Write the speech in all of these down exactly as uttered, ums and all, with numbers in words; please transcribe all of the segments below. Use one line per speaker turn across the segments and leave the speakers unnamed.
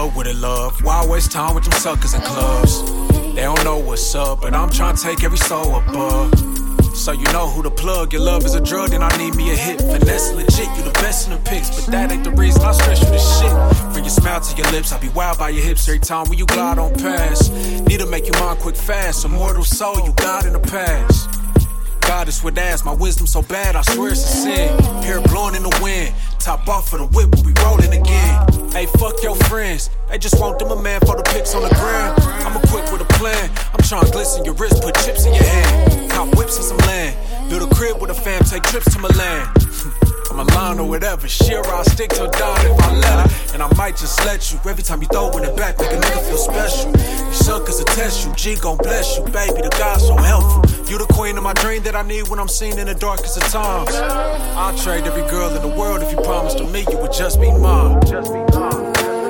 up with it, love? Why waste time with them suckers in clubs? They don't know what's up, but I'm trying to take every soul above. So you know who to plug. Your love is a drug, then I need me a hit. Finesse legit, you the best in the pics, but that ain't the reason I stress you this shit. From your smile to your lips, I be wild by your hips every time when you glide on pass. Need to make you mine quick fast, immortal soul you got in the past. Goddess with ass, my wisdom so bad, I swear it's a sin. Hair blowing in the wind, top off for the whip, we rolling again. Hey, fuck your friends, they just want them a man for the pics on the gram. I'm equipped with a plan, I'm trying to glisten your wrist, put chips in your hand. Cop whips and some land, build a crib with a fam, take trips to Milan. I'm a line or whatever, she'll I'll stick to her down if I let her. And I might just let you, every time you throw in the back, make a nigga feel special. These suckers will test you, G gon' bless you, baby, the God so helpful. You the queen of my dream that I need when I'm seen in the darkest of times. I'll trade every girl in the world if you promise to me you would just be mine. Just be mine.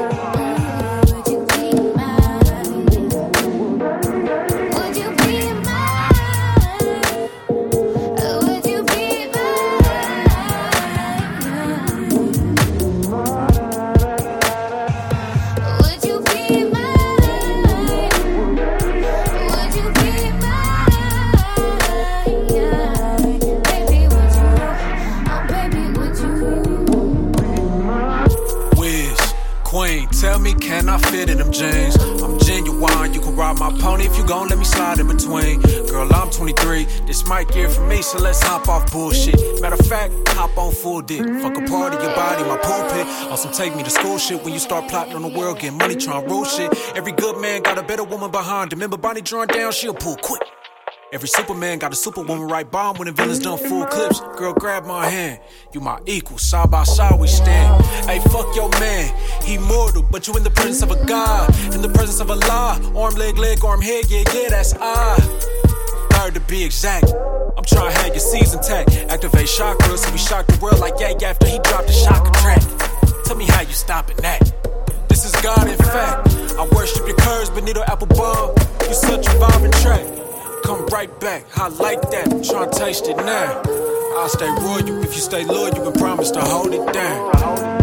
Tell me, can I fit in them jeans? I'm genuine, you can ride my pony if you gon' let me slide in between. Girl, I'm twenty-three, this might gear for me, so let's hop off bullshit. Matter of fact, hop on full dick. Fuck a part of your body, my pulpit. On some take me to school shit when you start plotting on the world, getting money, trying to rule shit. Every good man got a better woman behind him. Remember Bonnie drawing down, she'll pull quick. Every Superman got a superwoman right by him when the villains done full clips. Girl, grab my hand. You my equal, side by side we stand. Hey, fuck your man. He mortal, but you in the presence of a God. In the presence of a lie. Arm, leg, leg, arm, head, yeah, yeah, that's I. Third to be exact. I'm trying to have your seeds intact. Activate chakras so we shock the world like yeah, yeah after he dropped the chakra track. Tell me how you stopping that. This is God in fact. I worship your curves, Benito Applebum. You such a vibing track. Come right back, I like that, I'm trying to taste it now. I'll stay royal if you stay loyal, you can promise to hold it down.